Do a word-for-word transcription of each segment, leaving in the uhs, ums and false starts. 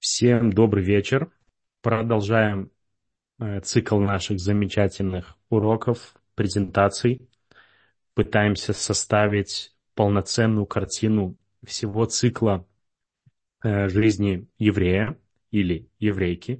Всем добрый вечер. Продолжаем э, цикл наших замечательных уроков, презентаций. Пытаемся составить полноценную картину всего цикла э, жизни еврея или еврейки.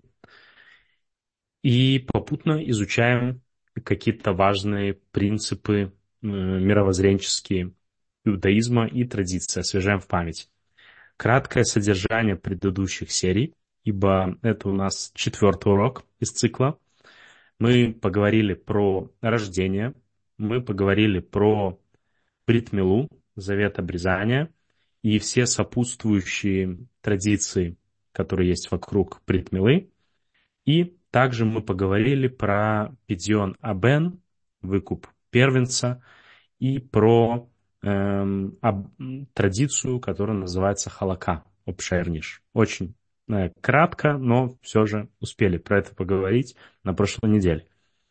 И попутно изучаем какие-то важные принципы э, мировоззренческие иудаизма и традиции, освежаем в память. Краткое содержание предыдущих серий, ибо это у нас четвертый урок из цикла. Мы поговорили про рождение, мы поговорили про брит милу, завет обрезания, и все сопутствующие традиции, которые есть вокруг брит милы. И также мы поговорили про пидьон абен, выкуп первенца, и про эм, об, традицию, которая называется халака, обшерниш. Очень э, кратко, но все же успели про это поговорить на прошлой неделе.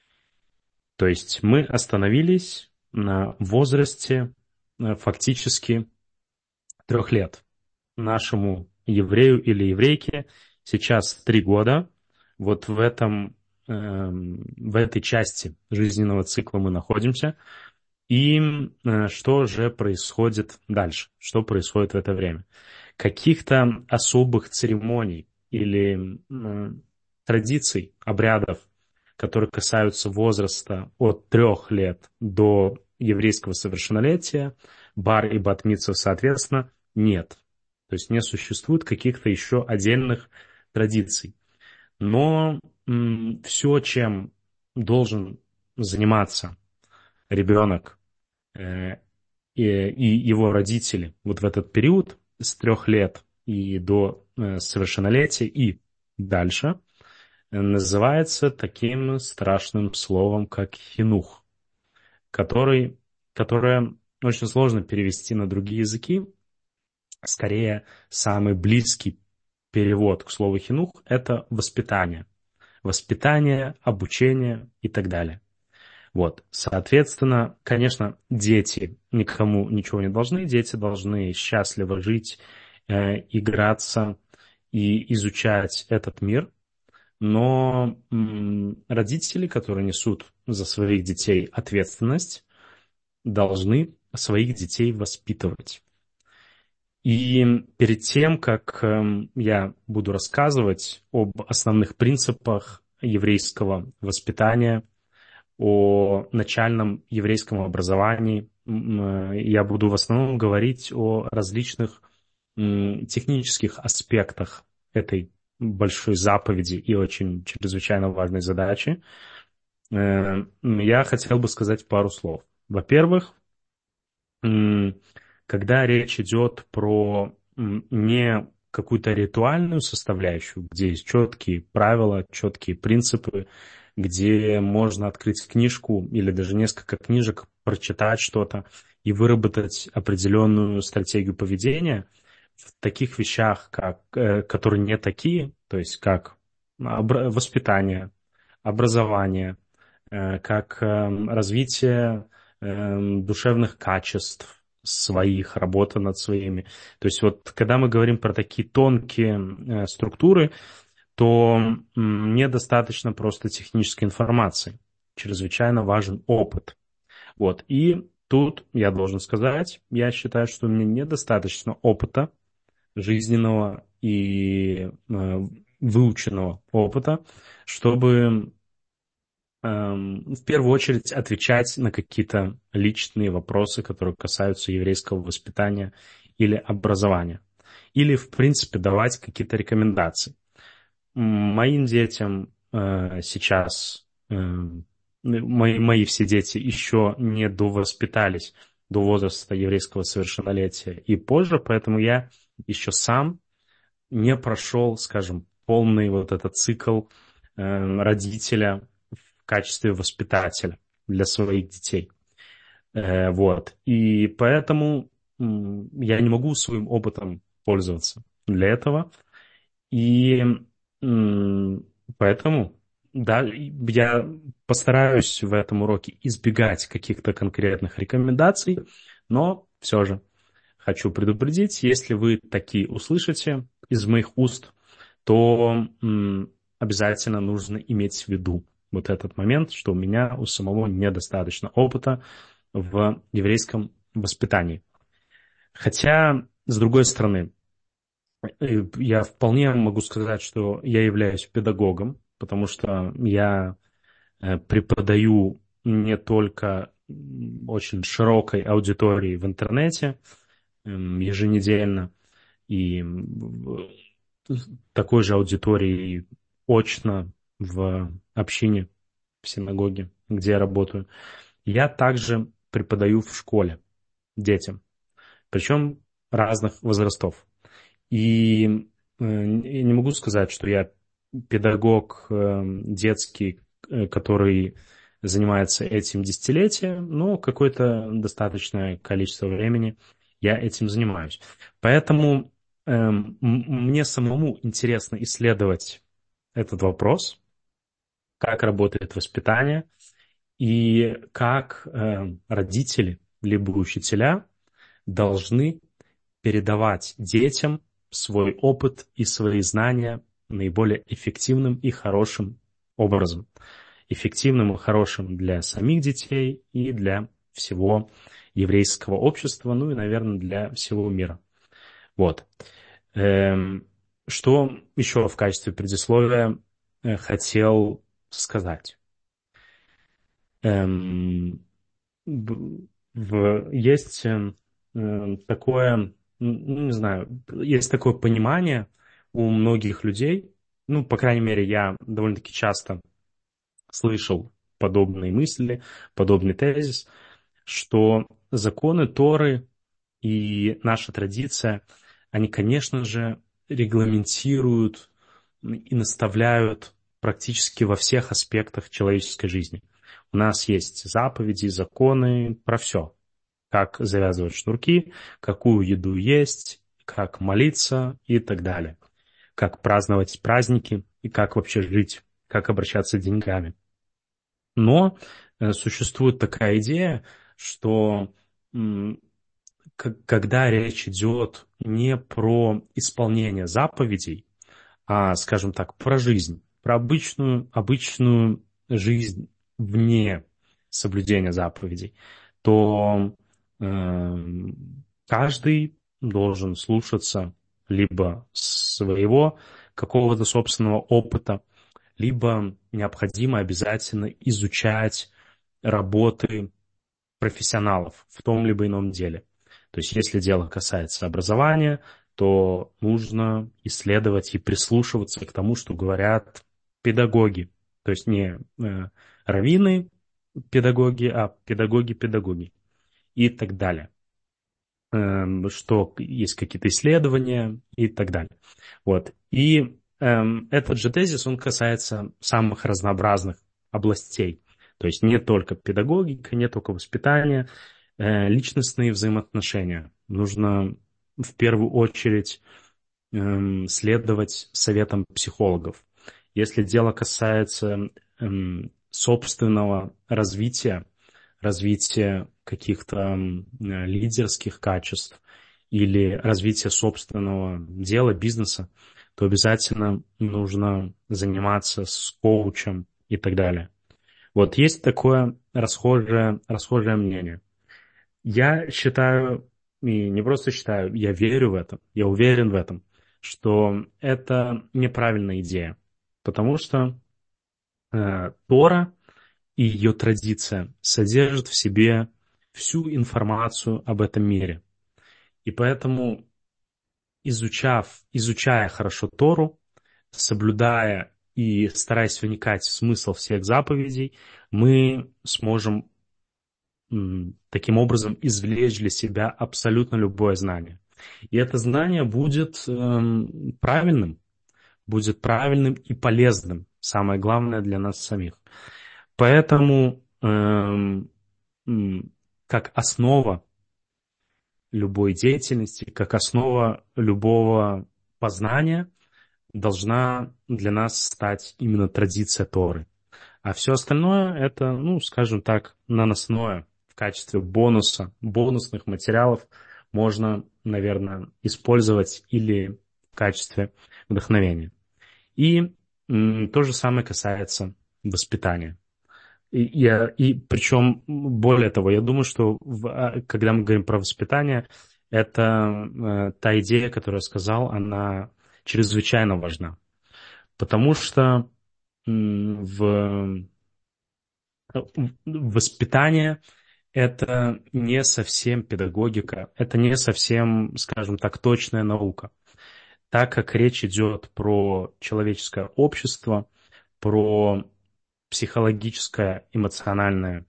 То есть мы остановились на возрасте э, фактически трех лет. Нашему еврею или еврейке сейчас три года. Вот в этом, эм, в этой части жизненного цикла мы находимся. И э, что же происходит дальше? Что происходит в это время? Каких-то особых церемоний или э, традиций, обрядов, которые касаются возраста от трех лет до еврейского совершеннолетия, бар и бат мицва, соответственно, нет. То есть не существует каких-то еще отдельных традиций. Но м, все, чем должен заниматься ребенок э, и, и его родители вот в этот период с трех лет и до э, совершеннолетия и дальше, э, называется таким страшным словом, как хинух, который, которое очень сложно перевести на другие языки. Скорее, самый близкий перевод к слову хинух — это воспитание. Воспитание, обучение и так далее. Вот, соответственно, конечно, дети никому ничего не должны, дети должны счастливо жить, э, играться и изучать этот мир, но м, родители, которые несут за своих детей ответственность, должны своих детей воспитывать. И перед тем, как э, я буду рассказывать об основных принципах еврейского воспитания, о начальном еврейском образовании, я буду в основном говорить о различных технических аспектах этой большой заповеди и очень чрезвычайно важной задачи. Я хотел бы сказать пару слов. Во-первых, когда речь идет про не какую-то ритуальную составляющую, где есть четкие правила, четкие принципы, где можно открыть книжку или даже несколько книжек, прочитать что-то и выработать определенную стратегию поведения в таких вещах, как, которые не такие, то есть как воспитание, образование, как развитие душевных качеств своих, работа над своими. То есть вот когда мы говорим про такие тонкие структуры, то недостаточно просто технической информации. Чрезвычайно важен опыт. Вот. И тут я должен сказать, я считаю, что у меня недостаточно опыта, жизненного и э, выученного опыта, чтобы э, в первую очередь отвечать на какие-то личные вопросы, которые касаются еврейского воспитания или образования. Или, в принципе, давать какие-то рекомендации. Моим детям э, сейчас, э, мои, мои все дети еще не довоспитались до возраста еврейского совершеннолетия и позже, поэтому я еще сам не прошел, скажем, полный вот этот цикл э, родителя в качестве воспитателя для своих детей. Э, вот. И поэтому э, я не могу своим опытом пользоваться для этого. И поэтому, да, я постараюсь в этом уроке избегать каких-то конкретных рекомендаций, но все же хочу предупредить, если вы такие услышите из моих уст, то м, обязательно нужно иметь в виду вот этот момент, что у меня у самого недостаточно опыта в еврейском воспитании. Хотя, с другой стороны, э, я вполне могу сказать, что я являюсь педагогом, потому что я э, преподаю не только м, очень широкой аудитории в интернете м, еженедельно, и м, такой же аудитории очно в общине, в синагоге, где я работаю. Я также преподаю в школе детям, причем разных возрастов. И э, я не могу сказать, что я педагог э, детский, э, который занимается этим десятилетия, но какое-то достаточное количество времени я этим занимаюсь. Поэтому эм, м- мне самому интересно исследовать этот вопрос, как работает воспитание и как э, родители либо учителя должны передавать детям свой опыт и свои знания наиболее эффективным и хорошим образом. Эффективным и хорошим для самих детей и для всего еврейского общества, ну и, наверное, для всего мира. Вот. Эм, Что еще в качестве предисловия э, хотел сказать? Эм, б- в, есть э, э, такое, м, ну, не знаю, есть такое понимание у многих людей, ну, по крайней мере, я довольно-таки часто слышал подобные мысли, подобный тезис, что законы Торы и наша традиция, они, конечно же, регламентируют и наставляют практически во всех аспектах человеческой жизни. У нас есть заповеди, законы про все. Как завязывать шнурки, какую еду есть, как молиться и так далее. Как праздновать праздники и как вообще жить, как обращаться с деньгами. Но э, существует такая идея, что м, к- когда речь идет не про исполнение заповедей, а, скажем так, про жизнь, про обычную, обычную жизнь вне соблюдения заповедей, то эм, каждый должен слушаться либо своего какого-то собственного опыта, либо необходимо обязательно изучать работы профессионалов в том либо ином деле. То есть, если дело касается образования, то нужно исследовать и прислушиваться к тому, что говорят педагоги. То есть не э, раввины педагоги, а педагоги-педагоги и так далее. Эм, что есть какие-то исследования и так далее. Вот. И эм, этот же тезис, он касается самых разнообразных областей. То есть не только педагогика, не только воспитание, э, личностные взаимоотношения. Нужно в первую очередь эм, следовать советам психологов. Если дело касается эм, собственного развития, развития каких-то м, э, лидерских качеств или развития собственного дела, бизнеса, то обязательно нужно заниматься с коучем и так далее. Вот есть такое расхожее, расхожее мнение. Я считаю, и не просто считаю, я верю в это, я уверен в этом, что это неправильная идея, потому что э, Тора и ее традиция содержат в себе всю информацию об этом мире. И поэтому, изучав, изучая хорошо Тору, соблюдая и стараясь вникать в смысл всех заповедей, мы сможем м, таким образом извлечь для себя абсолютно любое знание. И это знание будет эм, правильным, будет правильным и полезным, самое главное для нас самих. Поэтому эм, м, как основа любой деятельности, как основа любого познания должна для нас стать именно традиция Торы. А все остальное это, ну, скажем так, наносное в качестве бонуса, бонусных материалов можно, наверное, использовать или в качестве вдохновения. И м, то же самое касается воспитания. И, я, и причем, более того, я думаю, что в, а, когда мы говорим про воспитание, это э, та идея, которую я сказал, она чрезвычайно важна. Потому что м, в, в- воспитание это не совсем педагогика, это не совсем, скажем так, точная наука. Так как речь идет про человеческое общество, про психологическое, эмоциональное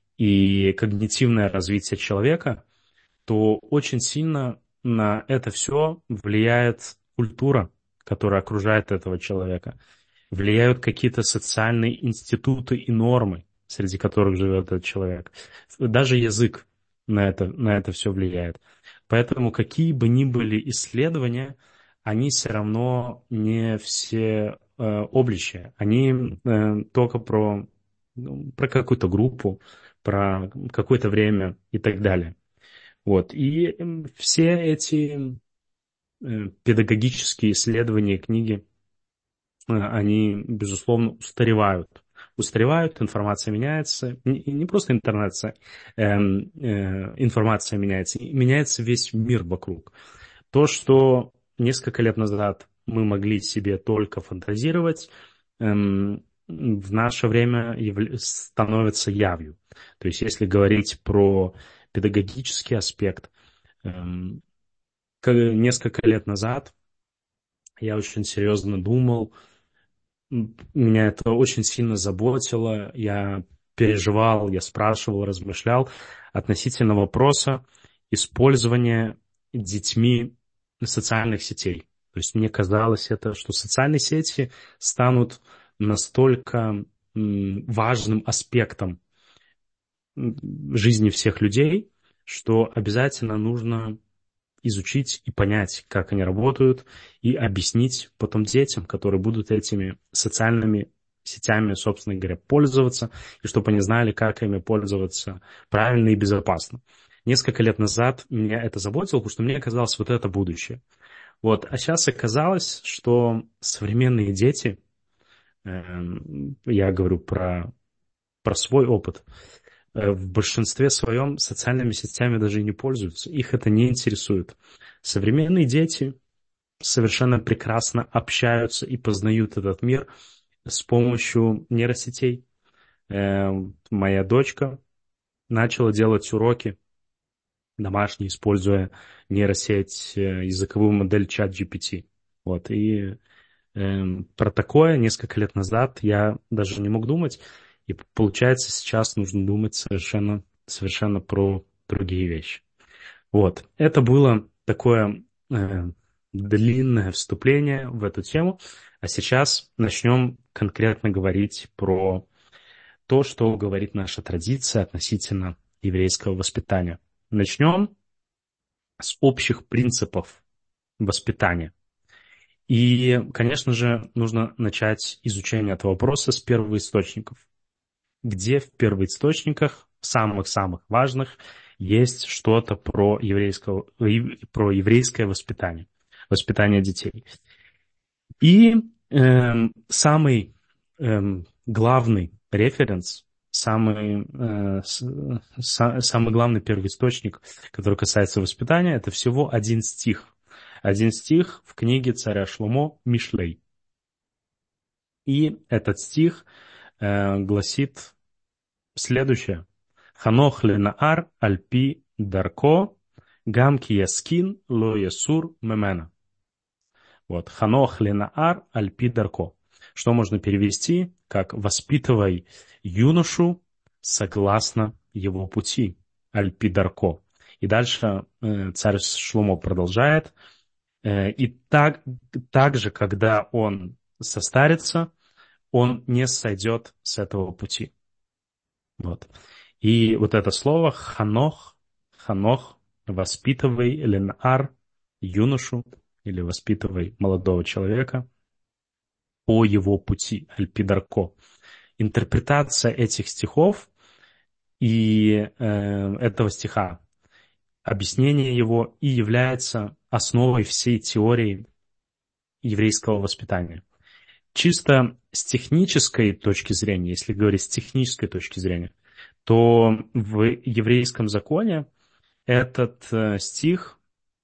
и когнитивное развитие человека, то очень сильно на это все влияет культура, которая окружает этого человека. Влияют какие-то социальные институты и нормы, среди которых живет этот человек. Даже язык на это, на это все влияет. Поэтому какие бы ни были исследования, они все равно не все э, обличия. Они э, только про, ну, про какую-то группу, про какое-то время и так далее. Вот. И м, все эти э, педагогические исследования, книги, э, они, безусловно, устаревают. Устаревают, информация меняется. Не, не просто информация, эм, э, информация меняется, меняется весь мир вокруг. То, что несколько лет назад мы могли себе только фантазировать, эм, в наше время явля- становится явью. То есть, если говорить про педагогический аспект, эм, к- несколько лет назад я очень серьезно думал, м, меня это очень сильно заботило, я переживал, я спрашивал, размышлял относительно вопроса использования детьми социальных сетей. То есть мне казалось это, что социальные сети станут настолько м, важным аспектом м, жизни всех людей, что обязательно нужно изучить и понять, как они работают, и объяснить потом детям, которые будут этими социальными сетями, собственно говоря, пользоваться, и чтобы они знали, как ими пользоваться правильно и безопасно. Несколько лет назад меня это заботило, потому что мне казалось, вот это будущее. Вот. А сейчас оказалось, что современные дети, эм, я говорю про, про свой опыт, э, в большинстве своем социальными сетями даже и не пользуются. Их это не интересует. Современные дети совершенно прекрасно общаются и познают этот мир с помощью нейросетей. Э, Моя дочка начала делать уроки домашние, используя нейросеть, э, языковую модель ChatGPT. Вот, и эм, про такое несколько лет назад я даже не мог думать. И получается, сейчас нужно думать совершенно, совершенно про другие вещи. Вот. Это было такое э, длинное вступление в эту тему. А сейчас начнем конкретно говорить про то, что говорит наша традиция относительно еврейского воспитания. Начнем с общих принципов воспитания. И, конечно же, нужно начать изучение этого вопроса с первоисточников. Где в первоисточниках, самых-самых важных, есть что-то про, еврейского, про еврейское воспитание, воспитание детей. И эм, самый эм, главный референс, самый, э, с, са- самый главный первоисточник, который касается воспитания, это всего один стих. Один стих в книге царя Шломо «Мишлей». И этот стих э, гласит следующее. Ханох ленаар альпи дарко гам ки яскин ло ясур мемена. Вот. Ханох ленаар альпи дарко. Что можно перевести как «воспитывай юношу согласно его пути». Альпи дарко. И дальше э, царь Шломо продолжает. Э, и так, также, когда он состарится, он не сойдет с этого пути. Вот. И вот это слово ханох, ханох, воспитывай ленар, юношу, или воспитывай молодого человека по его пути, альпидарко. Интерпретация этих стихов и э, этого стиха, объяснение его и является основой всей теории еврейского воспитания. чисто с технической точки зрения, если говорить с технической точки зрения, то в еврейском законе этот э, стих,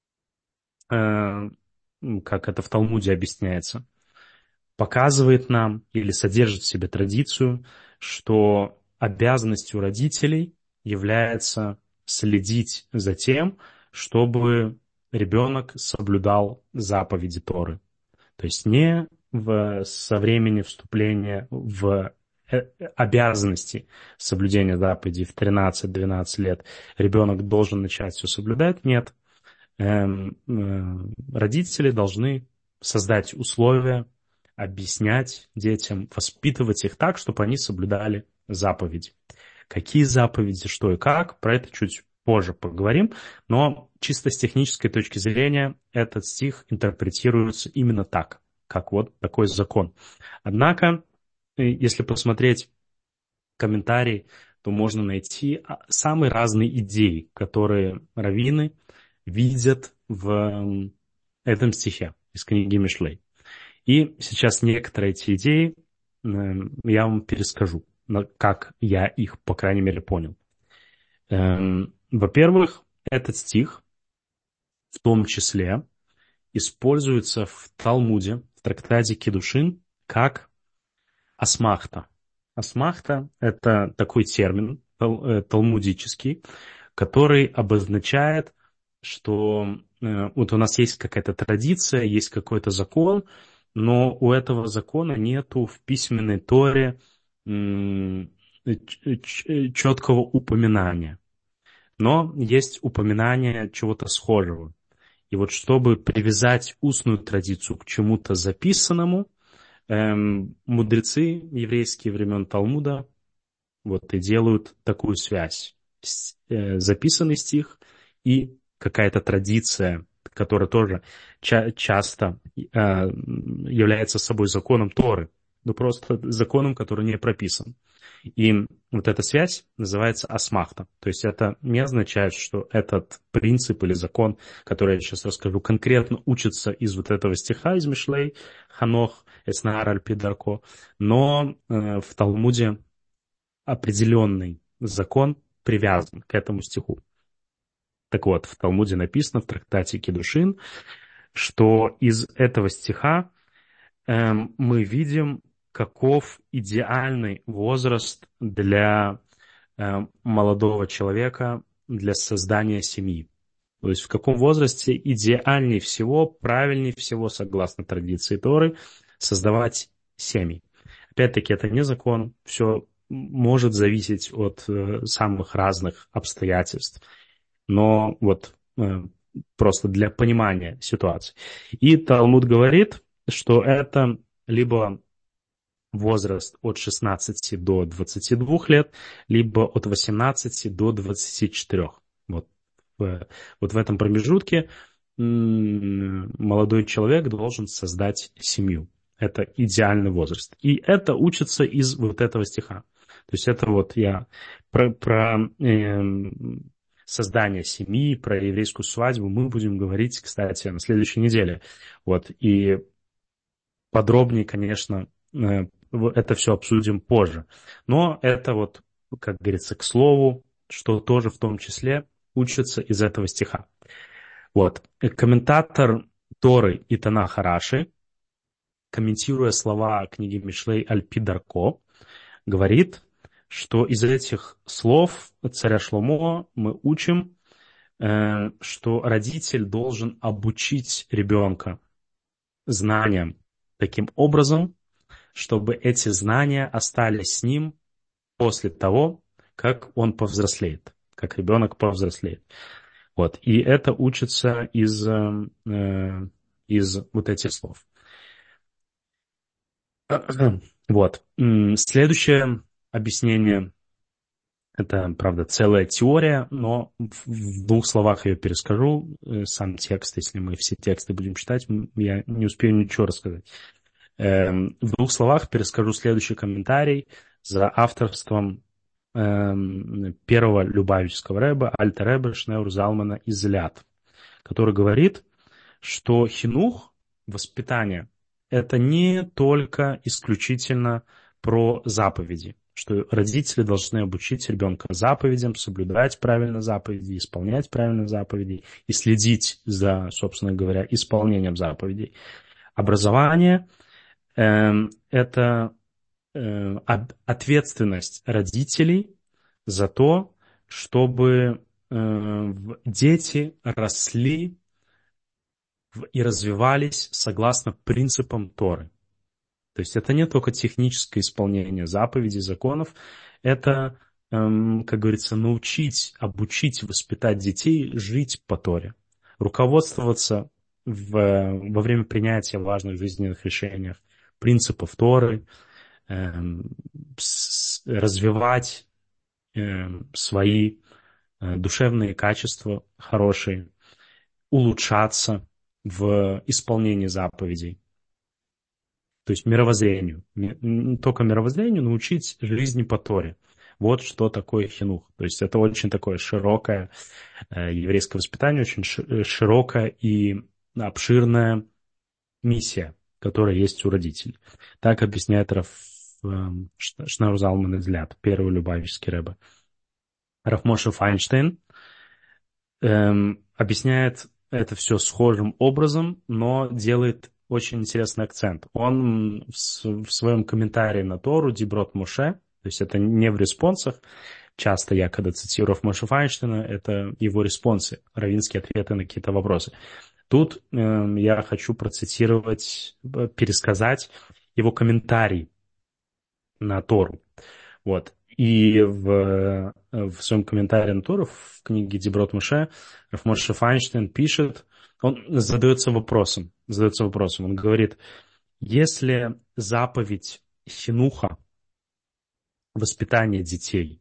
э, как это в Талмуде объясняется, показывает нам или содержит в себе традицию, что обязанностью родителей является следить за тем, чтобы ребенок соблюдал заповеди Торы. То есть не в, со времени вступления в э, обязанности соблюдения заповедей в тринадцать-двенадцать лет ребенок должен начать все соблюдать. Нет. Эм, э, родители должны создать условия, объяснять детям, воспитывать их так, чтобы они соблюдали заповеди. Какие заповеди, что и как, про это чуть позже поговорим, но чисто с технической точки зрения этот стих интерпретируется именно так, как вот такой закон. Однако, если посмотреть комментарий, то можно найти самые разные идеи, которые раввины видят в этом стихе из книги Мишлей. И сейчас некоторые эти идеи я вам перескажу, как я их, по крайней мере, понял. Во-первых, этот стих в том числе используется в Талмуде, в трактате Кидушин, как асмахта. Асмахта — это такой термин талмудический, который обозначает, что э, вот у нас есть какая-то традиция, есть какой-то закон, но у этого закона нету в письменной Торе м, ч- ч- четкого упоминания. Но есть упоминание чего-то схожего. И вот чтобы привязать устную традицию к чему-то записанному, эм, мудрецы еврейские времен Талмуда вот и делают такую связь. С- э, записанный стих и какая-то традиция, которая тоже ча- часто э, является собой законом Торы, но просто законом, который не прописан. И вот эта связь называется асмахта. То есть это не означает, что этот принцип или закон, который я сейчас расскажу, конкретно учится из вот этого стиха из Мишлей, Ханох, Эснаар аль-Пидарко, но э, в Талмуде определенный закон привязан к этому стиху. Так вот, в Талмуде написано в трактате Кидушин, что из этого стиха эм, мы видим, каков идеальный возраст для эм, молодого человека для создания семьи. То есть в каком возрасте идеальнее всего, правильнее всего, согласно традиции Торы, создавать семьи. Опять-таки, это не закон, все может зависеть от э, самых разных обстоятельств. Но вот э, просто для понимания ситуации. И Талмуд говорит, что это либо возраст от шестнадцати до двадцати двух лет, либо от восемнадцати до двадцати четырёх. Вот, в- вот в этом промежутке м, молодой человек должен создать семью. Это идеальный возраст. И это учится из вот этого стиха. То есть это вот я про, про эм, создание семьи, про еврейскую свадьбу мы будем говорить, кстати, на следующей неделе. Вот. И подробнее, конечно, э, это все обсудим позже. Но это вот, как говорится, к слову, что тоже в том числе учится из этого стиха. Вот. Комментатор Торы и Танаха Раши, комментируя слова книги Мишлей Аль-Пидарко, говорит, что из этих слов царя Шломо мы учим, э, что родитель должен обучить ребенка знаниям таким образом, чтобы эти знания остались с ним после того, как он повзрослеет, как ребенок повзрослеет. Вот. И это учится из, э, из вот этих слов. Вот. Следующее объяснение — это, правда, целая теория, но в двух словах я перескажу. Сам текст, если мы все тексты будем читать, я не успею ничего рассказать. В двух словах перескажу следующий комментарий за авторством первого любавического рэба, альтер рэба Шнеур Залмана из Ляд, который говорит, что хинух, воспитание, это не только исключительно про заповеди, что родители должны обучить ребенка заповедям, соблюдать правильно заповеди, исполнять правильно заповеди и следить за, собственно говоря, исполнением заповедей. Образование э, – это э, ответственность родителей за то, чтобы э, дети росли и развивались согласно принципам Торы. То есть это не только техническое исполнение заповедей, законов, это, эм, как говорится, научить, обучить, воспитать детей жить по Торе, руководствоваться в, во время принятия важных жизненных решений принципов Торы, эм, с, развивать эм, свои э, душевные качества хорошие, улучшаться в исполнении заповедей. То есть мировоззрению. Не только мировоззрению, научить жизни по Торе. Вот что такое хинух. То есть это очень такое широкое э, еврейское воспитание, очень широкая и обширная миссия, которая есть у родителей. Так объясняет Раф э, Шнeur Залман из Ляд, первый любавический рэбе. Раф Моше Файнштейн эм, объясняет это все схожим образом, но делает очень интересный акцент. Он в, в своем комментарии на Тору Диброт Моше, то есть это не в респонсах, часто я, когда цитирую Моше Файнштейна, это его респонсы, раввинские ответы на какие-то вопросы. Тут э, я хочу процитировать, пересказать его комментарий на Тору. Вот. И в, в своем комментарии на Тору, в книге Диброт Моше, Раф Моше Файнштейн пишет, он задается вопросом, задается вопросом, он говорит, если заповедь хинуха, воспитания детей,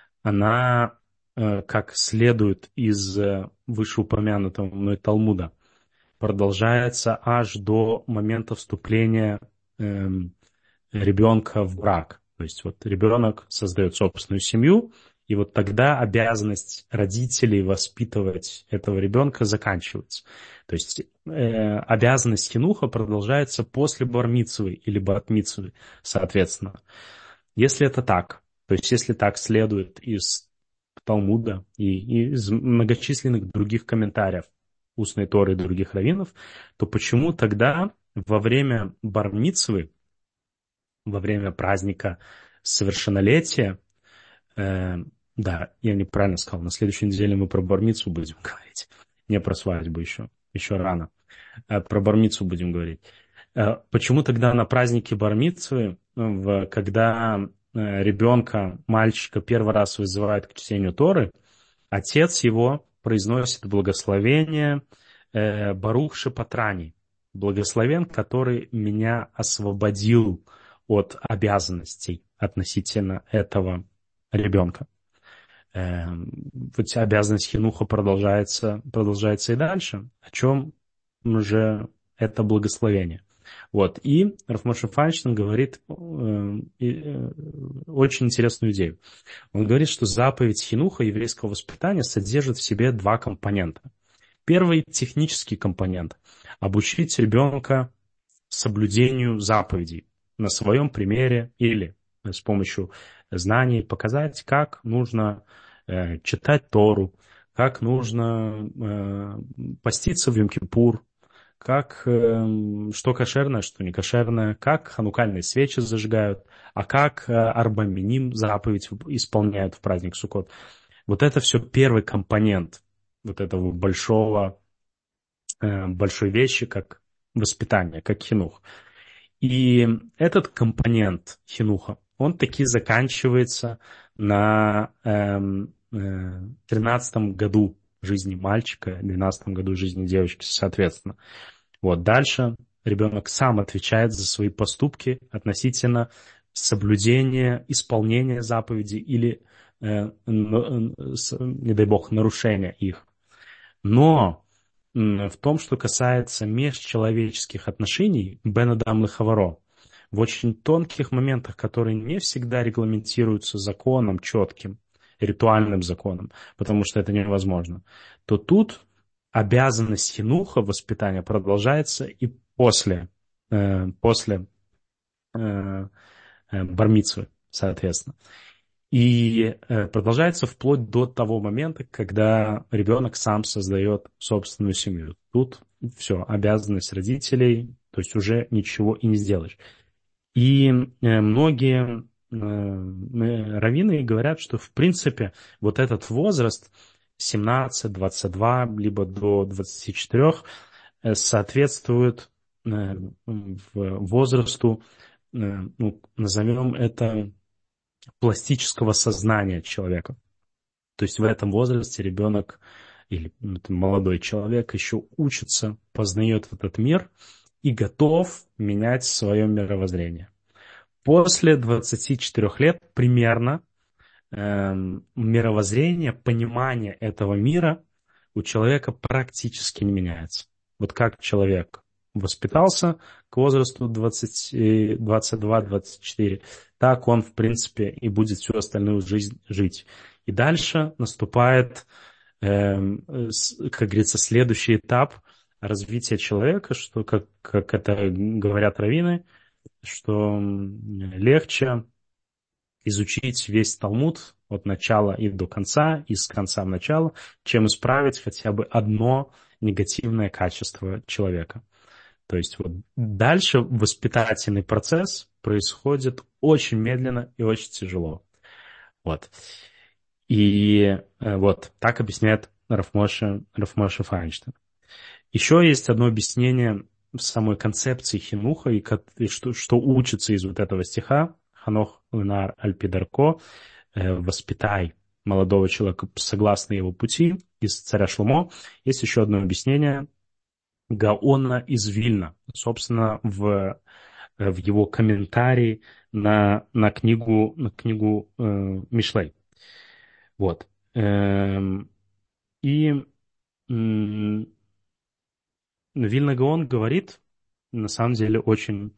она, как следует из вышеупомянутого мной Талмуда, продолжается аж до момента вступления эм, ребенка в брак. То есть вот ребенок создает собственную семью, и вот тогда обязанность родителей воспитывать этого ребенка заканчивается. То есть э, обязанность хинуха продолжается после бар-мицвы или бат-мицвы, соответственно. Если это так, то есть если так следует из Талмуда и из многочисленных других комментариев устной Торы и других раввинов, то почему тогда во время бар-мицвы, во время праздника совершеннолетия, э, да, я неправильно сказал, на следующей неделе мы про бар-мицву будем говорить, не про свадьбу еще, еще рано, а про бар-мицву будем говорить. Э, почему тогда на празднике бар-мицвы, в, когда э, ребенка, мальчика первый раз вызывают к чтению Торы, отец его произносит благословение э, Барух Шепатрани, благословен, который меня освободил от обязанностей относительно этого ребенка. Э, вот обязанность хинуха продолжается, продолжается и дальше, о чем уже это благословение. Вот. И Раф Моше Файнштейн говорит э, э, очень интересную идею. Он говорит, что заповедь хинуха еврейского воспитания содержит в себе два компонента. Первый – технический компонент. Обучить ребенка соблюдению заповедей на своем примере или с помощью знаний показать, как нужно э, читать Тору, как нужно э, поститься в Йом-Кипур, как, э, что кошерное, что не кошерное, как ханукальные свечи зажигают, а как э, Арба Миним заповедь исполняют в праздник Суккот. Вот это все первый компонент вот этого большого, э, большой вещи, как воспитание, как хинух. И этот компонент хинуха, он таки заканчивается на эм, э, тринадцатом году жизни мальчика, двенадцатом году жизни девочки, соответственно. Вот дальше ребенок сам отвечает за свои поступки относительно соблюдения, исполнения заповедей или, э, не дай бог, нарушения их. Но в том, что касается межчеловеческих отношений, бен адам лехаваро, в очень тонких моментах, которые не всегда регламентируются законом четким, ритуальным законом, потому что это невозможно, то тут обязанность хинуха, воспитания, продолжается и после э, после э, э, бар-мицвы, соответственно. И э, продолжается вплоть до того момента, когда ребенок сам создает собственную семью. Тут все, обязанность родителей, то есть уже ничего и не сделаешь. И э, многие э, э, раввины говорят, что в принципе вот этот возраст семнадцать, двадцать два, либо до двадцати четырёх э, соответствует э, в возрасту, э, ну, назовем это пластического сознания человека. То есть в этом возрасте ребенок или молодой человек еще учится, познает этот мир и готов менять свое мировоззрение. После двадцати четырёх лет примерно э, мировоззрение, понимание этого мира у человека практически не меняется. Вот как человек воспитался к возрасту двадцать, двадцать два двадцать четыре, так он, в принципе, и будет всю остальную жизнь жить. И дальше наступает, э, как говорится, следующий этап развития человека, что, как, как это говорят раввины, что легче изучить весь Талмуд от начала и до конца, и с конца в начало, чем исправить хотя бы одно негативное качество человека. То есть вот дальше воспитательный процесс происходит очень медленно и очень тяжело. Вот. И э, вот так объясняет Рав Моше, Рав Моше Файнштейн. Еще есть одно объяснение в самой концепции хинуха, и, как, и что, что учится из вот этого стиха, Ханох Ленар Альпидарко, э, воспитай молодого человека согласно его пути, из царя Шломо. Есть еще одно объяснение Гаона из Вильна, собственно, в, в его комментарии на, на книгу, на книгу э, Мишлей. Вот. Эм, и м, Вильна Гаон говорит, на самом деле, очень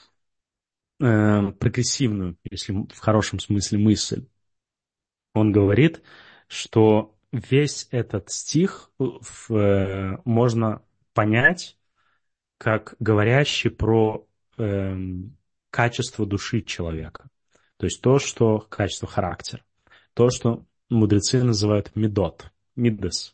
э, прогрессивную, если в хорошем смысле, мысль. Он говорит, что весь этот стих в, э, можно понять как говорящий про э, качество души человека. То есть то, что качество характера. То, что мудрецы называют медот, миддес.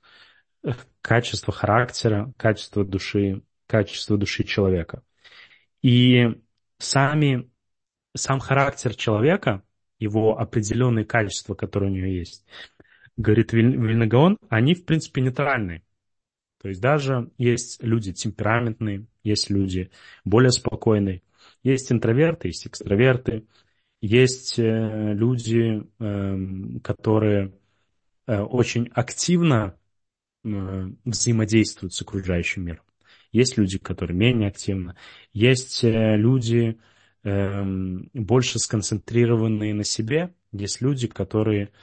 Качество характера, качество души, качество души человека. И сами, сам характер человека, его определенные качества, которые у него есть, говорит Вильна Гаон, они, в принципе, нейтральны. То есть даже есть люди темпераментные, есть люди более спокойные, есть интроверты, есть экстраверты, есть э, люди, э, которые э, очень активно э, взаимодействуют с окружающим миром. Есть люди, которые менее активно. Есть э, люди, э, больше сконцентрированные на себе. Есть люди, которые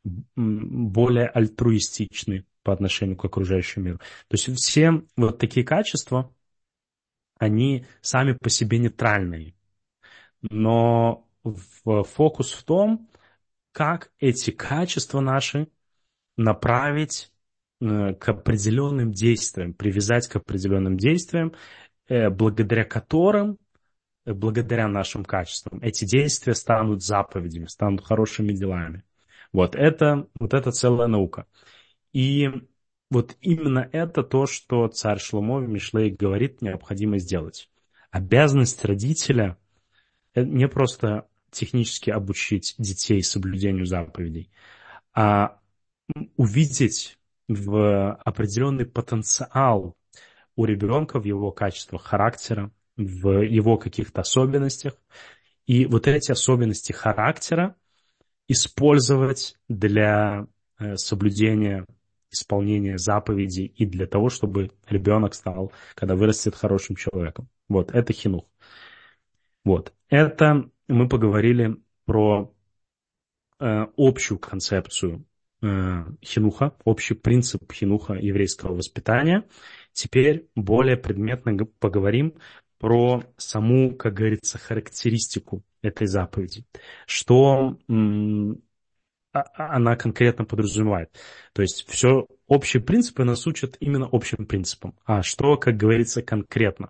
более альтруистичны по отношению к окружающему миру. То есть все вот такие качества, они сами по себе нейтральные. Но фокус в том, как эти качества наши направить к определенным действиям, привязать к определенным действиям, благодаря которым, благодаря нашим качествам, эти действия станут заповедями, станут хорошими делами. Вот это, вот это целая наука. И вот именно это то, что царь Шломо в Мишлей говорит, необходимо сделать. Обязанность родителя не просто технически обучить детей соблюдению заповедей, а увидеть в определенный потенциал у ребенка в его качествах характера, в его каких-то особенностях. И вот эти особенности характера использовать для соблюдения, исполнения заповедей и для того, чтобы ребенок стал, когда вырастет, хорошим человеком. Вот, это хинух. Вот, это мы поговорили про э, общую концепцию э, хинуха, общий принцип хинуха еврейского воспитания. Теперь более предметно поговорим про саму, как говорится, характеристику этой заповеди. Что м, она конкретно подразумевает. То есть все общие принципы нас учат именно общим принципам. А что, как говорится, конкретно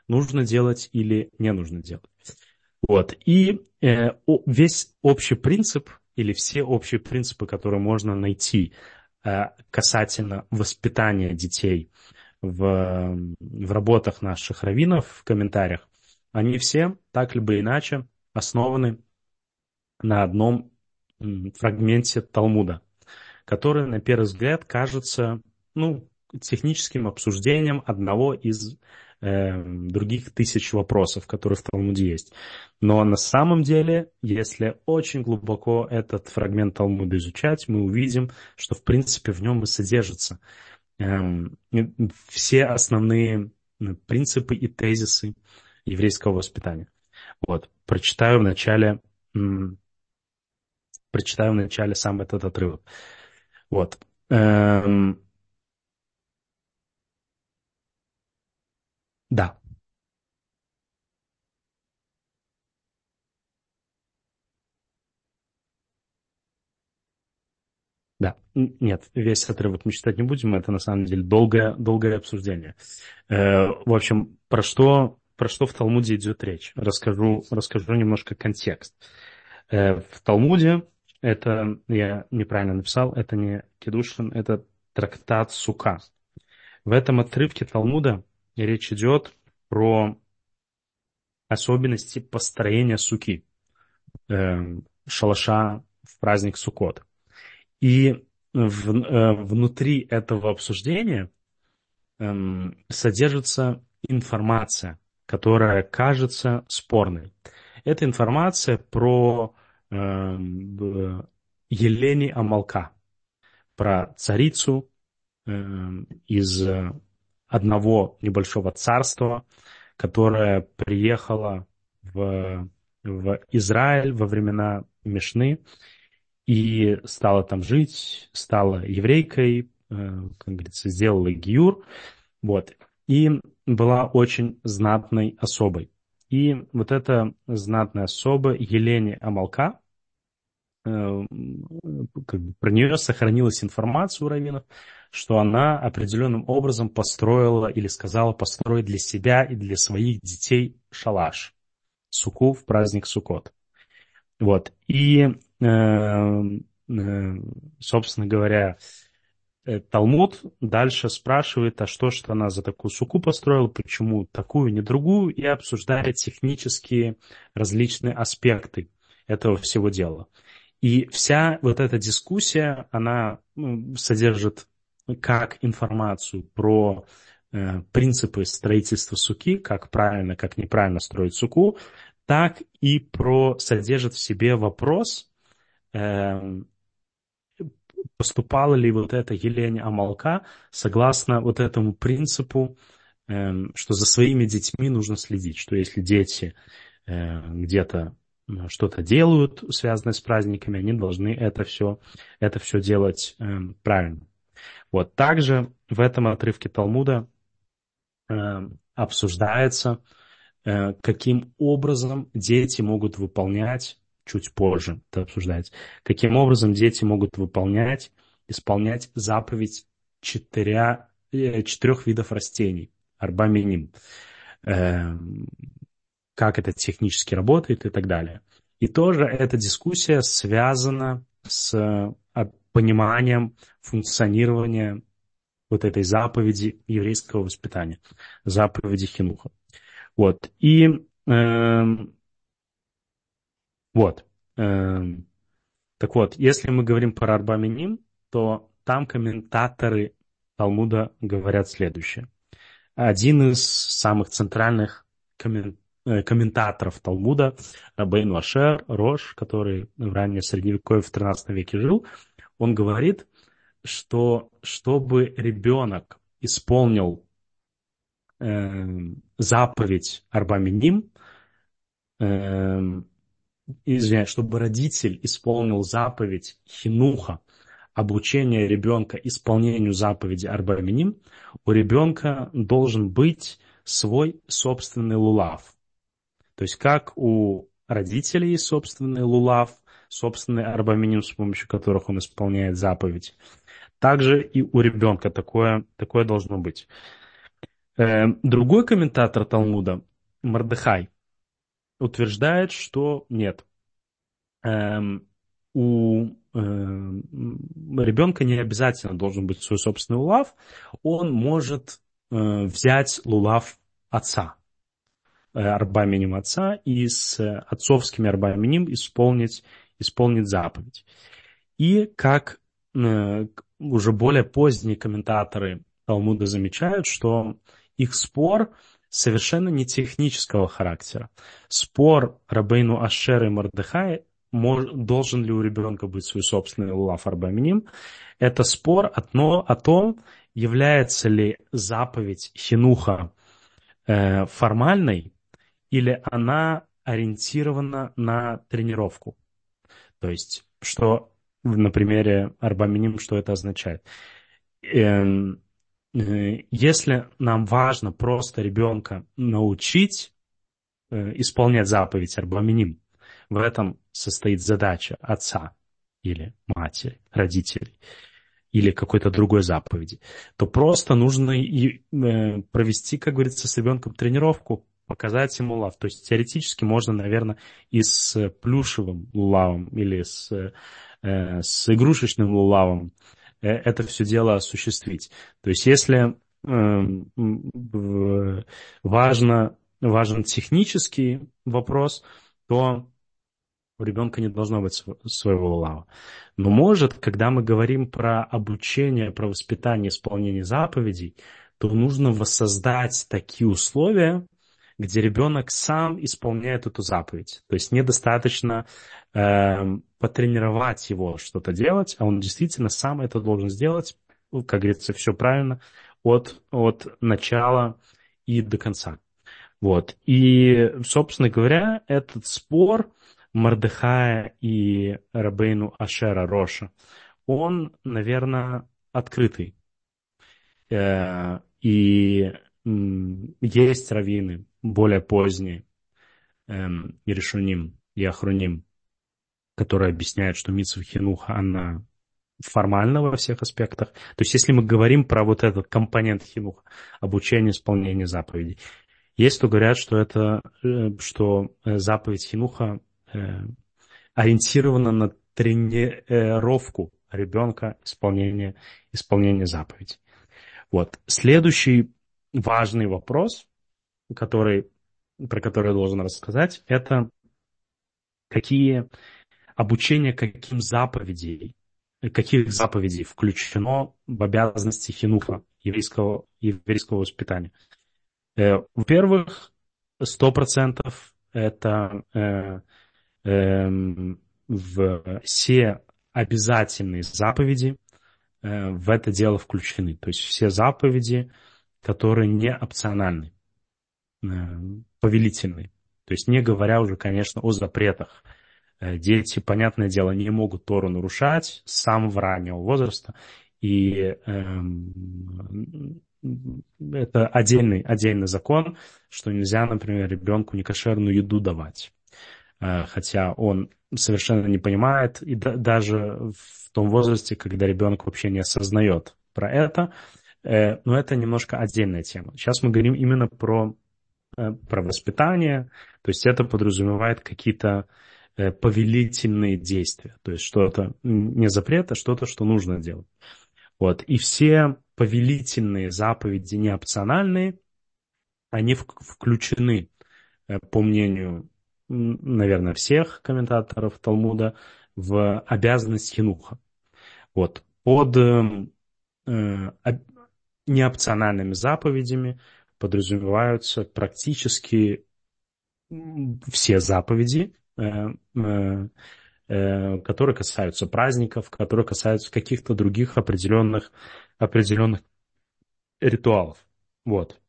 нужно делать или не нужно делать. Вот. И э, о- весь общий принцип или все общие принципы, которые можно найти э, касательно воспитания детей в, в работах наших раввинов, в комментариях, они все так либо иначе основаны на одном м, фрагменте Талмуда, который, на первый взгляд, кажется, ну, техническим обсуждением одного из э, других тысяч вопросов, которые в Талмуде есть. Но на самом деле, если очень глубоко этот фрагмент Талмуда изучать, мы увидим, что, в принципе, в нем и содержатся эм, все основные м, принципы и тезисы еврейского воспитания. Вот, прочитаю в начале, м, прочитаю в начале сам этот отрывок. Вот. Эм, да, да. Н- Нет, весь отрывок мы читать не будем, это на самом деле долгое, долгое обсуждение. Э, в общем, про что, про что в Талмуде идет речь? Расскажу, расскажу немножко контекст. Э, в Талмуде, это я неправильно написал, это не Кедушин, это трактат Сука. В этом отрывке Талмуда речь идет про особенности построения суки, э, шалаша в праздник Суккот. И в- э, внутри этого обсуждения эм, содержится информация, которая кажется спорной. Это информация про эм, б- Елени Амалка, про царицу эм, из э, одного небольшого царства, которая приехала в, в Израиль во времена Мишны и стала там жить, стала еврейкой, э, как говорится, сделала гиюр, вот, и была очень знатной особой. И вот эта знатная особа Елени Амалка, э, как бы про нее сохранилась информация у раввинов, что она определенным образом построила или сказала построить для себя и для своих детей шалаш, суку в праздник Суккот. Вот. И, э, э, собственно говоря, э, Талмуд дальше спрашивает, а что ж она за такую суку построила, почему такую, не другую, и обсуждает технические различные аспекты этого всего дела. И вся вот эта дискуссия, она ну, содержит как информацию про э, принципы строительства суки, как правильно, как неправильно строить суку, так и про содержит в себе вопрос, э, поступала ли вот эта Елена Амалка согласно вот этому принципу, э, что за своими детьми нужно следить, что если дети э, где-то э, что-то делают, связанное с праздниками, они должны это все, это все делать э, правильно. Вот также в этом отрывке Талмуда э, обсуждается, э, каким образом дети могут выполнять, чуть позже это обсуждается, каким образом дети могут выполнять, исполнять заповедь четыря, э, четырех видов растений, арба миним, э, как это технически работает и так далее. И тоже эта дискуссия связана с э, пониманием функционирования вот этой заповеди еврейского воспитания, заповеди Хинуха. Вот. И эм, вот. Эм, так вот, если мы говорим про Арба Миним, то там комментаторы Талмуда говорят следующее. Один из самых центральных коммен- э, комментаторов Талмуда, Рабейн Вашер, Рош, который в раннее Средневековье в тринадцатом веке жил, он говорит, что чтобы ребенок исполнил эм, заповедь Арба Миним, эм, извиняюсь, чтобы родитель исполнил заповедь хинуха, обучение ребенка исполнению заповеди Арба Миним, у ребенка должен быть свой собственный лулав. То есть как у родителей есть собственный лулав, собственный Арба Миним, с помощью которых он исполняет заповедь, также и у ребенка такое, такое должно быть. Э, другой комментатор Талмуда, Мордехай, утверждает, что нет. Эм, у эм, ребенка не обязательно должен быть свой собственный лулав. Он может э, взять лулав отца, э, арба миним отца, и с отцовскими арба миним исполнить, исполнить заповедь. И как э, уже более поздние комментаторы Талмуда замечают, что их спор совершенно не технического характера. Спор Рабейну Ашер и Мордехай, мож, должен ли у ребенка быть свой собственный лулав арба миним, это спор о, о том, является ли заповедь хинуха э, формальной или она ориентирована на тренировку. То есть, что на примере арба миним, что это означает? Эм, э, Если нам важно просто ребенка научить э, исполнять заповедь арба миним, в этом состоит задача отца или матери, родителей, или какой-то другой заповеди, то просто нужно и, э, провести, как говорится, с ребенком тренировку, показать ему лав. То есть теоретически можно, наверное, и с плюшевым лулавом или с, э, с игрушечным лулавом э, это все дело осуществить. То есть если э, важно, важен технический вопрос, то у ребенка не должно быть своего лулава. Но может, когда мы говорим про обучение, про воспитание, исполнение заповедей, то нужно воссоздать такие условия, где ребенок сам исполняет эту заповедь. То есть недостаточно э, потренировать его что-то делать, а он действительно сам это должен сделать, как говорится, все правильно, от, от начала и до конца. Вот. И, собственно говоря, этот спор Мордехая и Рабейну Ашера Роша, он, наверное, открытый. Э, И есть раввины более поздние, эм, и Решуним, и Ахруним, которые объясняют, что мицва хинуха, она формально во всех аспектах. То есть, если мы говорим про вот этот компонент хинуха, обучение, исполнение заповедей, есть, кто говорят, что это, э, что заповедь хинуха э, ориентирована на тренировку ребенка, исполнение, исполнение заповедей. Вот. Следующий важный вопрос, который, про который я должен рассказать, это какие обучение каким заповедей, каких заповедей включено в обязанности хинуха, еврейского, еврейского воспитания. Э, Во-первых, сто процентов это э, э, в все обязательные заповеди э, в это дело включены. То есть все заповеди, которые не опциональны, э, повелительны. То есть не говоря уже, конечно, о запретах. Э, Дети, понятное дело, не могут Тору нарушать с самого раннего возраста. И эм, это отдельный, отдельный закон, что нельзя, например, ребенку некошерную еду давать. Э, хотя он совершенно не понимает, и да, даже в том возрасте, когда ребенок вообще не осознает про это. Э, но это немножко отдельная тема. Сейчас мы говорим именно про, э, про воспитание, то есть это подразумевает какие-то э, повелительные действия, то есть что-то не запрет, а что-то, что нужно делать. Вот. И все повелительные заповеди, не опциональные, они в- включены, э, по мнению, м, наверное, всех комментаторов Талмуда, в обязанность хинуха. Вот. Под э, э, об- неопциональными заповедями подразумеваются практически м, все заповеди, э, э, э, которые касаются праздников, которые касаются каких-то других определенных, определенных ритуалов. Вот.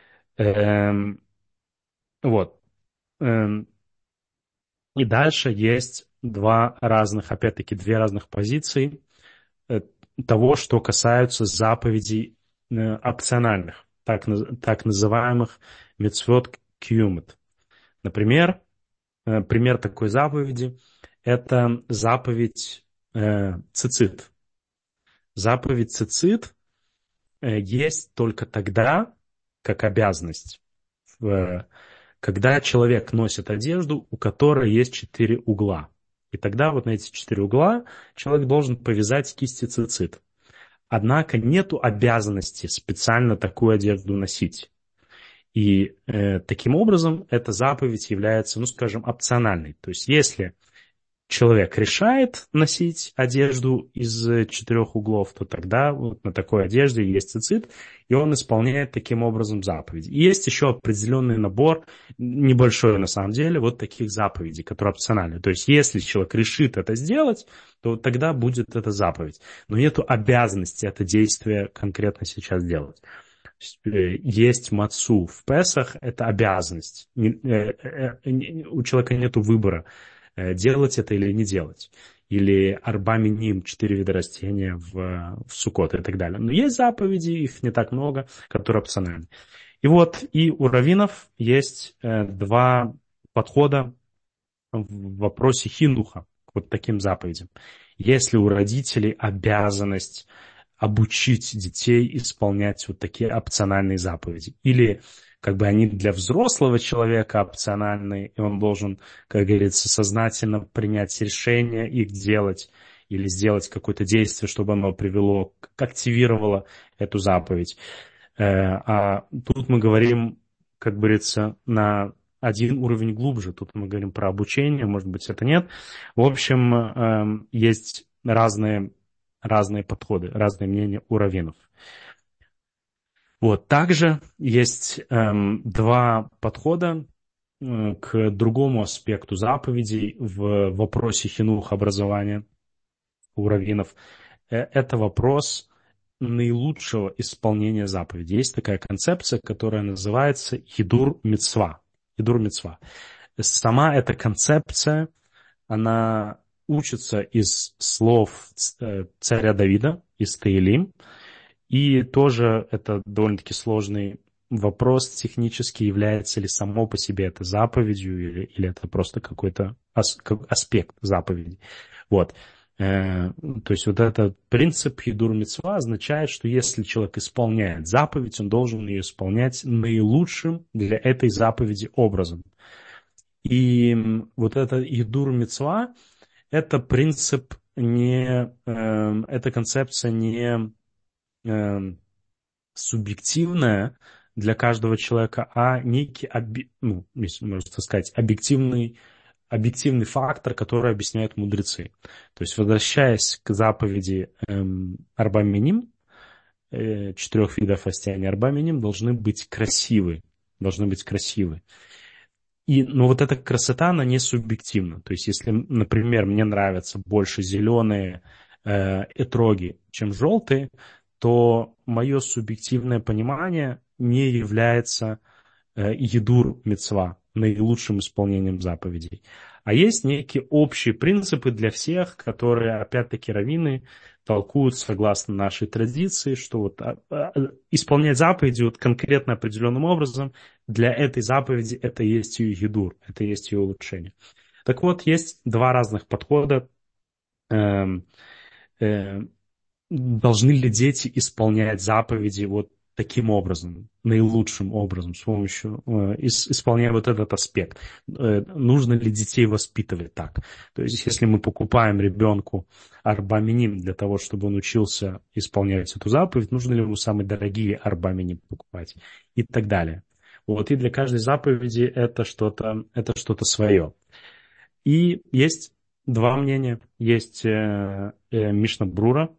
Эм, вот. Эм, И дальше есть два разных, опять-таки, две разных позиции э, того, что касаются заповедей э, опциональных, так, наз- так называемых мицвот кьюмет. Например, э, пример такой заповеди – это заповедь э, цицит. Заповедь цицит э, есть только тогда, как обязанность. В- Когда человек носит одежду, у которой есть четыре угла. И тогда вот на эти четыре угла человек должен повязать кисти цицит. Однако нету обязанности специально такую одежду носить. И э, таким образом эта заповедь является, ну скажем, опциональной. То есть если человек решает носить одежду из э, четырех углов, то тогда вот на такой одежде есть цицит, и он исполняет таким образом заповеди. И есть еще определенный набор, небольшой на самом деле, вот таких заповедей, которые опциональны. То есть если человек решит это сделать, то тогда будет эта заповедь. Но нету обязанности это действие конкретно сейчас делать. Есть мацу в Песах, это обязанность. Не- э, э, э, У человека нет выбора, э, делать это или не делать. Или арба миним, четыре вида растения в, в Суккот и так далее. Но есть заповеди, их не так много, которые опциональны. И вот и у раввинов есть э, два подхода в вопросе хинуха к вот таким заповедям. Если у родителей обязанность обучить детей исполнять вот такие опциональные заповеди, или как бы они для взрослого человека опциональные, и он должен, как говорится, сознательно принять решение их делать, или сделать какое-то действие, чтобы оно привело, активировало эту заповедь. Э, А тут мы говорим, как говорится, на один уровень глубже. Тут мы говорим про обучение, может быть, это нет. В общем, эм, есть разные, разные подходы, разные мнения у раввинов. Вот. Также есть эм, два подхода э, к другому аспекту заповедей в вопросе хинух образования у раввинов. Э, Это вопрос наилучшего исполнения заповеди. Есть такая концепция, которая называется хидур мицва. Хидур мицва. Сама эта концепция, она учится из слов э, царя Давида, из Таилим. И тоже это довольно-таки сложный вопрос технически, является ли само по себе это заповедью или, или это просто какой-то ас- как аспект заповеди. Вот. Э, То есть вот этот принцип хидур мицва означает, что если человек исполняет заповедь, он должен ее исполнять наилучшим для этой заповеди образом. И м, вот это хидур мицва, это принцип не, эм, эта концепция не эм, субъективная для каждого человека, а некий, оби- ну, если можно так сказать, объективный, объективный фактор, который объясняют мудрецы. То есть, возвращаясь к заповеди эм, Арба Миним, э, четырех видов растений Арба Миним должны быть красивы, должны быть красивы. И, но вот эта красота, она не субъективна. То есть, если, например, мне нравятся больше зеленые э, этроги, чем желтые, то мое субъективное понимание не является э, едур мицва, наилучшим исполнением заповедей. А есть некие общие принципы для всех, которые, опять-таки, раввины толкуют согласно нашей традиции, что вот а, а, исполнять заповеди вот конкретно определенным образом, для этой заповеди это и есть ее едур, это и есть ее улучшение. Так вот, есть два разных подхода. Эм, э, Должны ли дети исполнять заповеди вот таким образом, наилучшим образом, с помощью, э, ис- исполняя вот этот аспект? Э, нужно ли детей воспитывать так? То есть, если мы покупаем ребенку арбаминим для того, чтобы он учился исполнять эту заповедь, нужно ли ему самые дорогие арбаминим покупать? И так далее. Вот, и для каждой заповеди это что-то, это что-то свое. И есть два мнения. Есть э, э, Мишна Брура,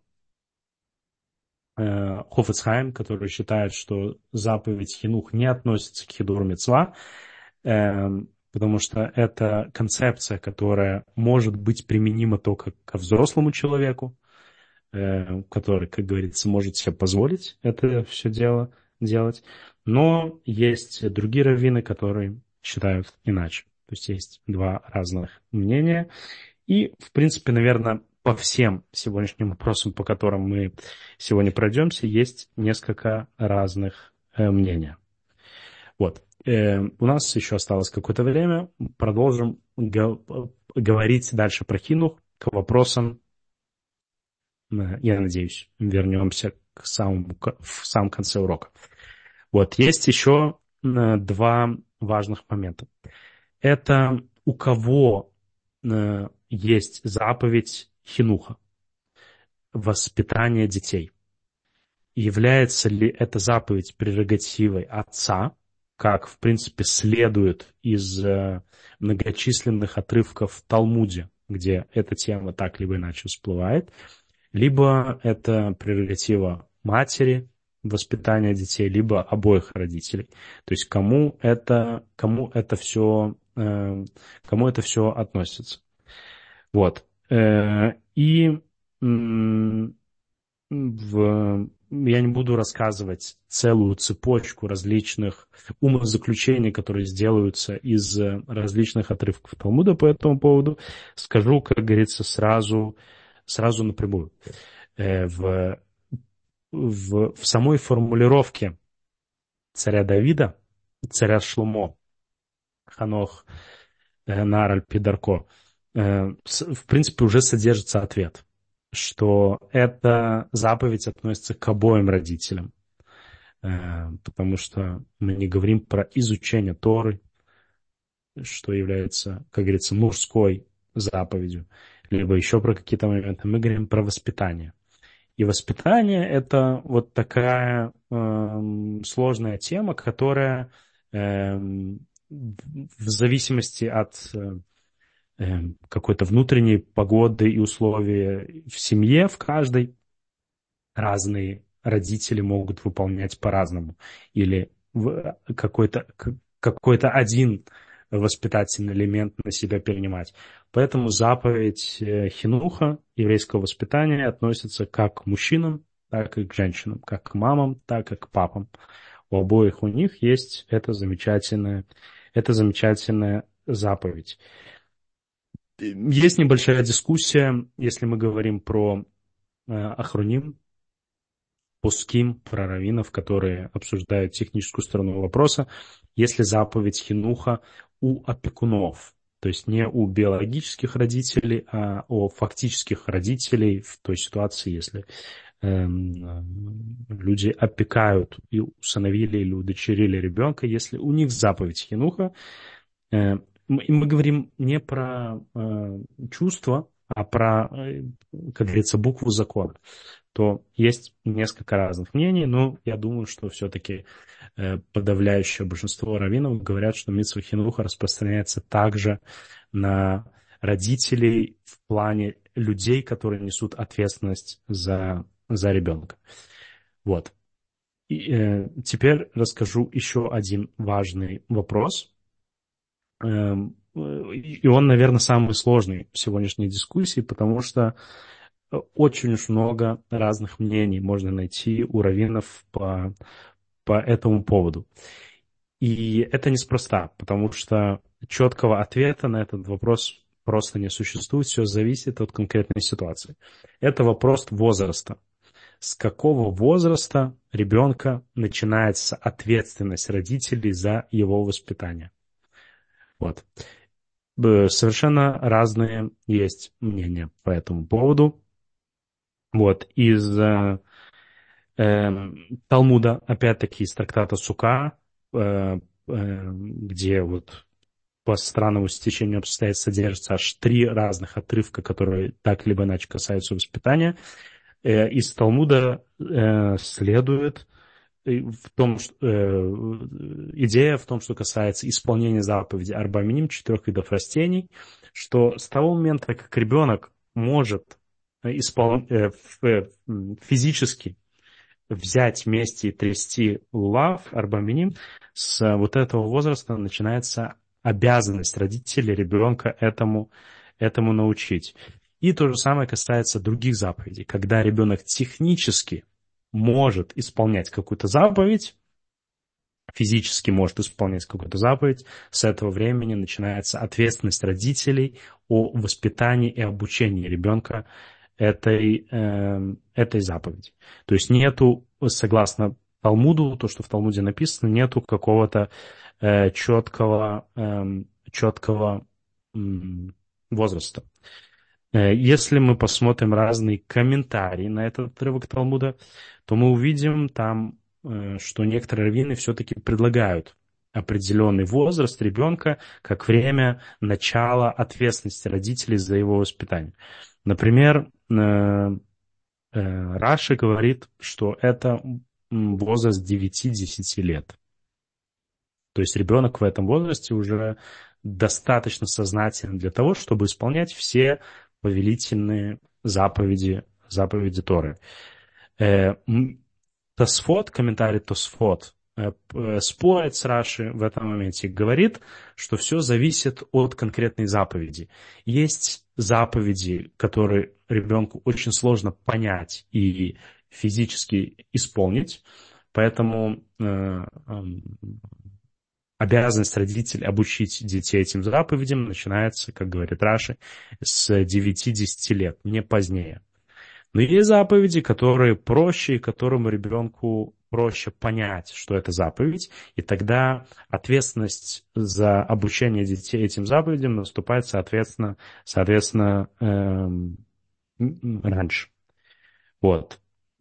э, Хофецхайм, который считает, что заповедь Хинух не относится к Хидур Мицва, э, потому что это концепция, которая может быть применима только ко взрослому человеку, э, который, как говорится, может себе позволить это все дело делать. Но есть другие раввины, которые считают иначе. То есть есть два разных мнения. И, в принципе, наверное, по всем сегодняшним вопросам, по которым мы сегодня пройдемся, есть несколько разных э, мнений. Вот. Э, у нас еще осталось какое-то время. Продолжим го- говорить дальше про хинух к вопросам. э, Я надеюсь, вернемся к самому, к- в самом конце урока. Вот, есть еще э, два важных момента. Это у кого э, есть заповедь хинуха, воспитание детей. Является ли эта заповедь прерогативой отца, как, в принципе, следует из э, многочисленных отрывков в Талмуде, где эта тема так либо иначе всплывает, либо это прерогатива матери, воспитания детей, либо обоих родителей. То есть кому это, кому это все, э, кому это все относится. Вот. Э, И м, в, я не буду рассказывать целую цепочку различных умозаключений, которые сделаются из э, различных отрывков Талмуда по этому поводу. Скажу, как говорится, сразу, сразу напрямую. Э, В, в, в самой формулировке царя Давида, царя Шломо, Ханох, э, Нараль, Пидарко, э, с- в принципе, уже содержится ответ, что эта заповедь относится к обоим родителям, э, потому что мы не говорим про изучение Торы, что является, как говорится, мужской заповедью, либо еще про какие-то моменты. Мы говорим про воспитание. И воспитание — это вот такая эм, сложная тема, которая эм, в зависимости от э, эм, какой-то внутренней погоды и условий в семье, в каждой, разные родители могут выполнять по-разному. Или в- какой-то к- какой-то один воспитательный элемент на себя перенимать. Поэтому заповедь э, хинуха, еврейского воспитания, относится как к мужчинам, так и к женщинам, как к мамам, так и к папам. У обоих у них есть эта замечательная, эта замечательная заповедь. Есть небольшая дискуссия, если мы говорим про э, Ахроним, пуским, про раввинов, которые обсуждают техническую сторону вопроса, если заповедь хинуха у опекунов, то есть не у биологических родителей, а у фактических родителей в той ситуации, если эм, люди опекают и усыновили или удочерили ребенка, если у них заповедь хинуха. Э, мы, мы говорим не про э, чувства, а про, э, как говорится, букву закона. То есть несколько разных мнений, но я думаю, что все-таки э, подавляющее большинство раввинов говорят, что мицва хинуха распространяется также на родителей в плане людей, которые несут ответственность за, за ребенка. Вот. И, э, теперь расскажу еще один важный вопрос. Эм, э, И он, наверное, самый сложный в сегодняшней дискуссии, потому что очень уж много разных мнений можно найти у раввинов по, по этому поводу. И это неспроста, потому что четкого ответа на этот вопрос просто не существует, все зависит от конкретной ситуации. Это вопрос возраста. С какого возраста ребенка начинается ответственность родителей за его воспитание? Вот. Б- Совершенно разные есть мнения по этому поводу. Вот. Из э, эм, Талмуда, опять-таки, из трактата Сука, э, э, где вот по странному стечению обстоятельств содержится аж три разных отрывка, которые так либо иначе касаются воспитания. Э, из Талмуда э, следует э, в том, что, э, идея в том, что касается исполнения заповеди Арба Миним, четырех видов растений, что с того момента, как ребенок может э, испол... э, ф- э, физически взять вместе и трясти лулав, арбаминим, с вот этого возраста начинается обязанность родителей ребенка этому, этому научить. И то же самое касается других заповедей. Когда ребенок технически может исполнять какую-то заповедь, физически может исполнять какую-то заповедь, с этого времени начинается ответственность родителей о воспитании и обучении ребенка этой, э, этой заповеди. То есть нету, согласно Талмуду, то, что в Талмуде написано, нету какого-то э, четкого, э, четкого э, возраста. Э, Если мы посмотрим разные комментарии на этот отрывок Талмуда, то мы увидим там что некоторые раввины все-таки предлагают определенный возраст ребенка как время начала ответственности родителей за его воспитание. Например, Раши говорит, что это возраст девяти-десяти лет. То есть ребенок в этом возрасте уже достаточно сознателен для того, чтобы исполнять все повелительные заповеди, заповеди Торы. Тосфот, комментарий Тосфот, спорит с Раши в этом моменте и говорит, что все зависит от конкретной заповеди. Есть заповеди, которые ребенку очень сложно понять и физически исполнить, поэтому э, э, обязанность родителей обучить детей этим заповедям начинается, как говорит Раши, с девяти-десяти лет, не позднее. Но есть заповеди, которые проще, и которому ребенку проще понять, что это заповедь, и тогда ответственность за обучение детей этим заповедям наступает, соответственно, соответственно эм, раньше. Вот.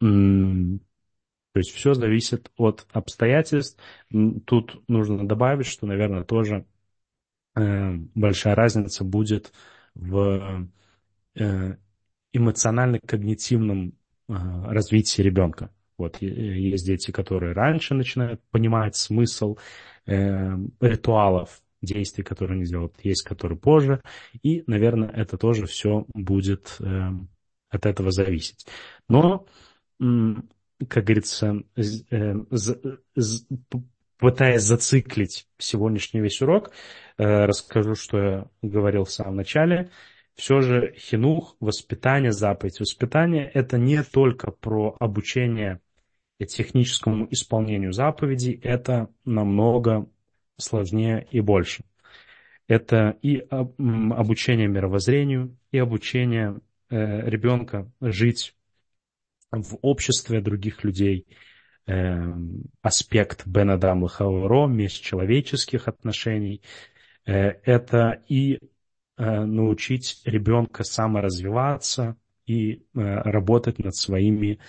То есть все зависит от обстоятельств. Тут нужно добавить, что, наверное, тоже э, большая разница будет в э, эмоционально-когнитивном э, развитии ребенка. Вот есть дети, которые раньше начинают понимать смысл э, ритуалов, действий, которые они делают, есть, которые позже, и, наверное, это тоже все будет э, от этого зависеть. Но, м, как говорится, э, з, з, пытаясь зациклить сегодняшний весь урок, э, расскажу, что я говорил в самом начале. Все же хинух, воспитание, заповедь воспитания – это не только про обучение техническому исполнению заповедей, это намного сложнее и больше. Это и обучение мировоззрению, и обучение ребенка жить в обществе других людей, аспект бен адам лехаоро, межчеловеческих отношений. Это и научить ребенка саморазвиваться и работать над своими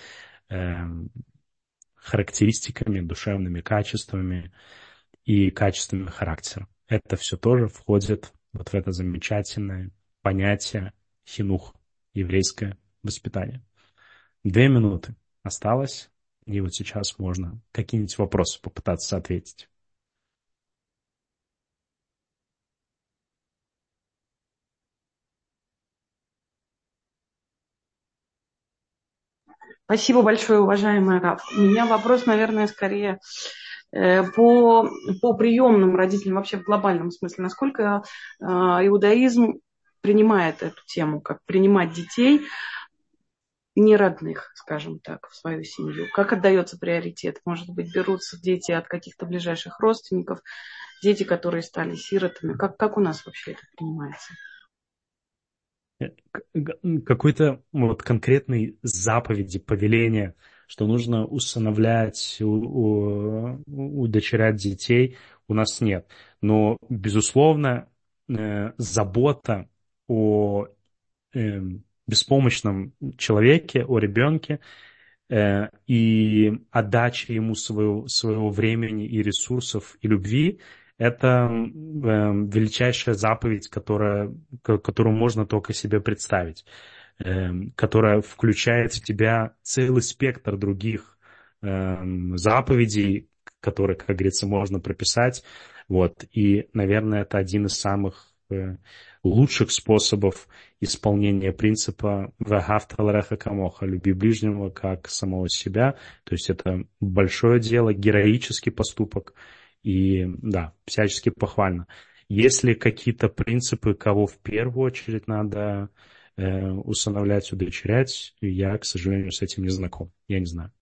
характеристиками, душевными качествами и качествами характера. Это все тоже входит вот в это замечательное понятие хинух, еврейское воспитание. Две минуты осталось, и вот сейчас можно какие-нибудь вопросы попытаться ответить. Спасибо большое, уважаемый Раф. У меня вопрос, наверное, скорее по, по приемным родителям, вообще в глобальном смысле. Насколько иудаизм принимает эту тему, как принимать детей неродных, скажем так, в свою семью? Как отдается приоритет? Может быть, берутся дети от каких-то ближайших родственников, дети, которые стали сиротами? Как, как у нас вообще это принимается? Какой-то вот конкретной заповеди, повеления, что нужно усыновлять, у, у, удочерять детей, у нас нет. Но, безусловно, э, забота о э, беспомощном человеке, о ребенке э, и отдача ему своего, своего времени и ресурсов и любви – это э, величайшая заповедь, которая, которую можно только себе представить, э, которая включает в тебя целый спектр других э, заповедей, которые, как говорится, можно прописать. Вот. И, наверное, это один из самых э, лучших способов исполнения принципа «Вагавта лареха камоха» – «люби ближнего как самого себя». То есть это большое дело, героический поступок. И да, всячески похвально. Есть ли какие-то принципы, кого в первую очередь надо э, усыновлять, удочерять, я, к сожалению, с этим не знаком. Я не знаю.